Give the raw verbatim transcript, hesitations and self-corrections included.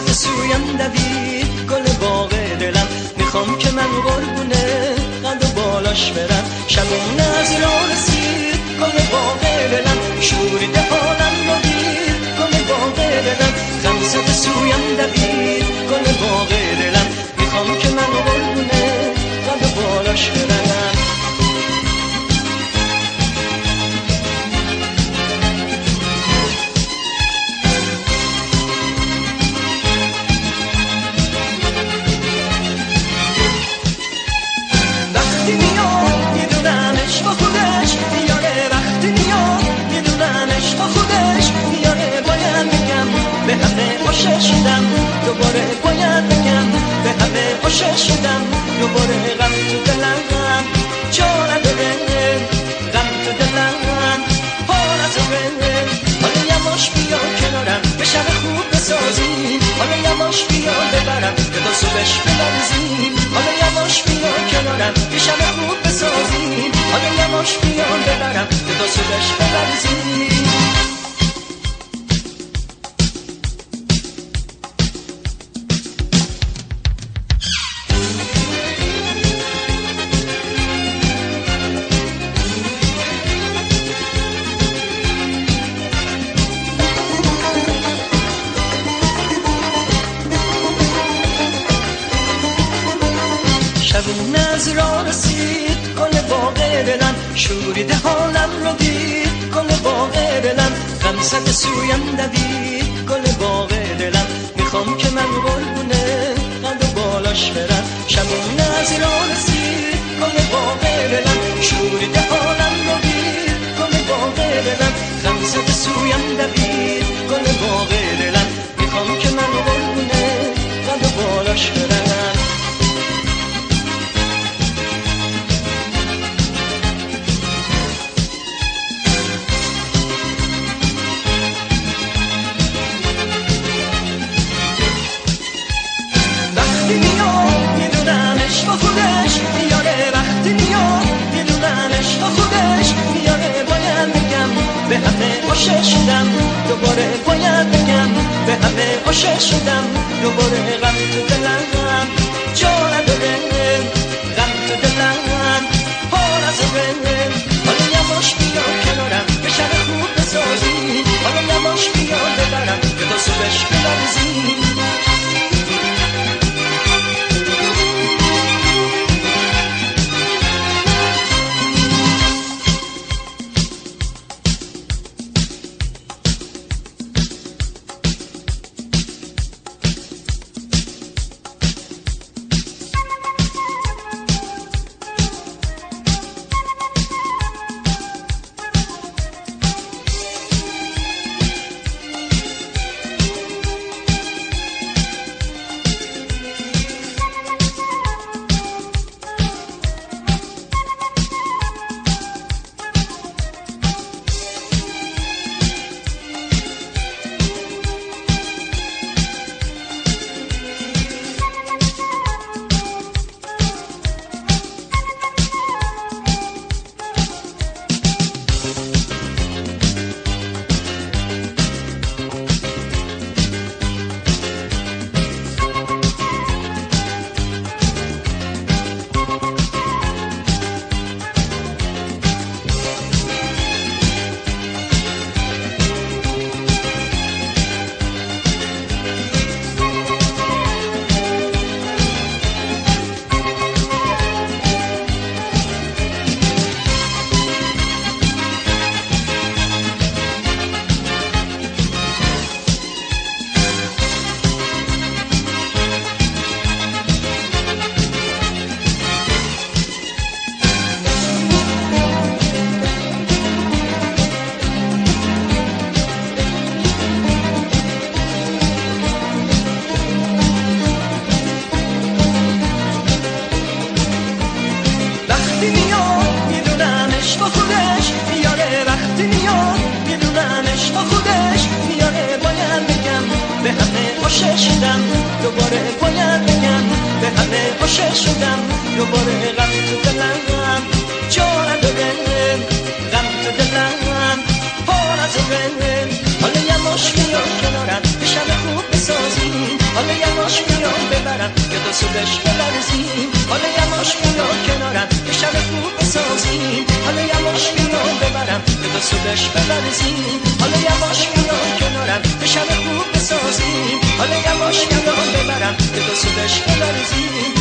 غمزت سویم دوید گل باغ دلم، میخوام که من قربونه قد و بالاش برم. شبونه از راه رسید گل باغ دلم، شوریده حالم رو دید گل باغ دلم. غمزت سویم دوید گل باغ دلم، میخوام که من قربونه قد و بالاش برم. به همه عاشق شدم دوباره باید بگم، به همه عاشق شدم دوباره. غم تو دلم جا نداره، غم تو دلم پا نذاره. حالا یواش بیا کنارم به شب خوب بسازیم، حالا یواش بیا ببرم به تا صبحش بلرزیم. حالا یواش بیا کنارم به شب خوب بسازیم، حالا یواش بیا ببرم به تا صبحش بلرزیم. شبونه از راه رسید گل باغ دلم، شوریده حالم رو دید گل باغ دلم. غمزت سویم دوید گل باغ دلم، میخوام که من قربونه قد و بالاش برم. شبونه از راه رسید گل باغ دلم، شوریده حالم رو دید گل باغ دلم. غمزت سویم دوید گل باغ دلم، میخوام که من قربونه قد و بالاش برم. وقتی میاد میدونم عشق خودش میاره، وقتی میاد میدونم عشق خودش میاره. باید بگم به همه عاشق شدم دوباره، باید بگم به همه عاشق شدم دوباره. غم تو دلم جا نداره، غم تو دلم پا نذاره. حالا یواش بیا کنارم به شب خوب بسازیم، حالا یواش بیا ببرم به تا صبحش بلرزیم. عاشق شدم دوباره باید بگم به همه عاشق شدم دوباره غم تو دلم جا نداره غم تو دلم پا نذاره حالا یواش بیا کنارم به شب خوب بسازیم صبحش بلرزیم. حالا یواش بیا کنارم یه شب خوب بسازیم. حالا یواش بیا ببرم که تا صبحش بلرزیم. حالا یواش بیا کنارم یه شب خوب بسازیم. حالا یواش بیا ببرم که تا صبحش بلرزیم.